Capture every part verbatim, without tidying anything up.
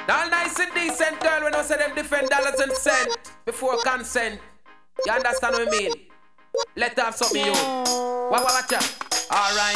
All nice and decent girl when I say them defend dollars and cent before consent. You understand what I mean? Let her have something you. What, what, watch out. Alright.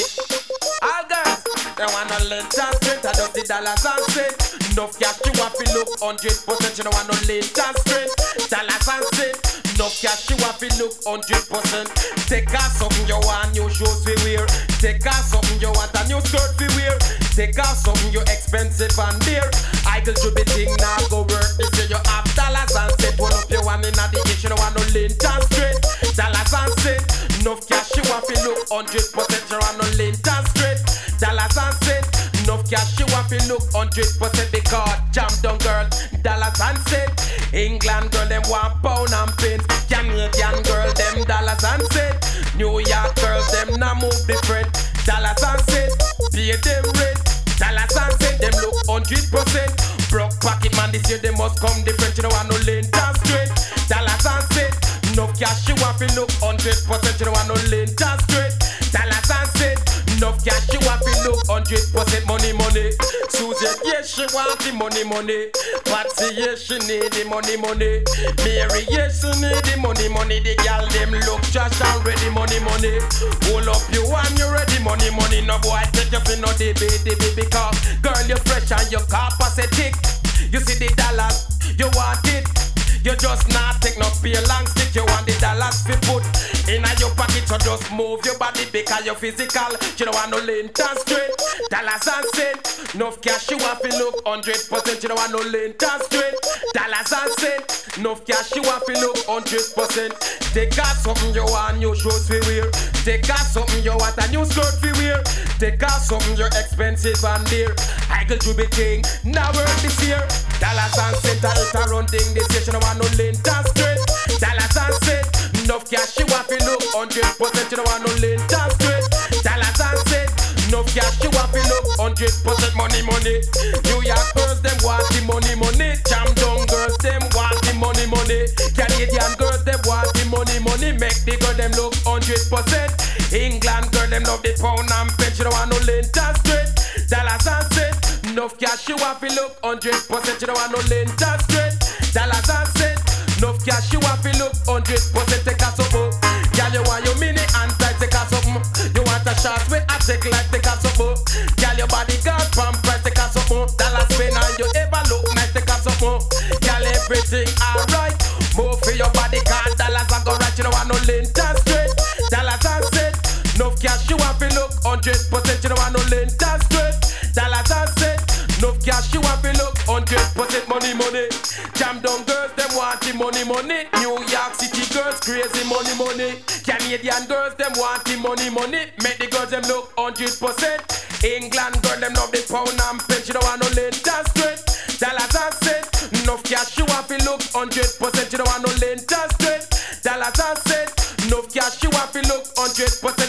All girls, they wanna lint and straight. I just the dollars and cent. Enough cash you want to look one hundred percent. You don't want no lint and straight. Dollars and cent. Enough cash you want to look one hundred percent. Take off something you want, new shoes we wear. Take off something you want, a new skirt we wear. Take off something you expensive and dear. I could do the thing now go work. They say you have dollars and cent. One up your one in the dish. You don't want no lint and straight. Dollars and cent. Enough cash you want to look one hundred percent. You want no lint and straight. Dollars and cent. Enough cash you want to look one hundred percent. Because jam down girl, dollars and cent. England girl them want pound and pence. Canadian girl them dollars and cent. New York girls them now move different. Dollars and cent. Pay them rent. Dollars and cent. Them look one hundred percent. Broke pocket man this year they must come different. You don't want no lint and straight. Dollars and cent. Enough cash you want to look one hundred percent. You don't want no lint and straight. Dollars and cent. Enough cash you want to look one hundred percent. Money, money. Susie, yes, she want the money, money. Patsy, yes, she need the money, money. Mary, yes, she need the money, money. The girl, them look trash and ready, money, money. Hold up you and you ready, money, money. No boy, take you for no D B, D B. Because, girl, you fresh and your car pass a tick. You see the dollars, you want it. You just not take no pay long stick. You want the dollars fi put in your pocket. So just move your body because you're physical. You don't want no lint and straight. Dollars and cent. Enough cash you want fi look one hundred percent. You don't want no lint and straight. Dollars and cent. Enough cash you want fi look one hundred percent. Take off something you want, new shoes fi wear. Take off something you want, a new skirt fi wear. Take off something you're expensive and dear. I could do big thing, now work this year. Dollars and cent, I'll hit a run thing this year. You don't want no lint and straight. Dollars and cent. Enough cash you want fi look one hundred percent. You don't want no lint and straight. Dollars and cent. Enough cash you want fi look one hundred percent. Money, money. New York girls them want the money, money. Jam down girls them want the money, money. Canadian girls them want the money, money. Make the girl them look one hundred percent. England girl them love the pound and pence. You don't want no lint and straight. Dollars and cent. Enough cash you want fi look one hundred percent. You don't want no lint and straight. Dollars and cent. Enough cash you want fi look one hundred percent. Take a something. Girl you want your mini and tight. Take a something. You want a short way I take like take a something. Girl your body got from price. Take a something. Dollars spin and you ever look nice. Take a something. Girl everything alright. Move for your body cause dollars I go right. You don't want no lint and straight. Dollars and cent. Enough cash you want fi look one hundred percent. You don't want no lint and straight. Dollars and cent. Enough cash you want fi look one hundred percent. Money, money. Jam down girls them want the money, money. New York City girls crazy money, money. Canadian girls them want the money, money. Make the girls them look one hundred percent. England girl them love the pound and pence. You don't want no lint and straight. Dollars and cent. Enough cash you want fi look one hundred percent. You don't want no lint and straight. Dollars and cent. Enough cash you want fi look one hundred percent.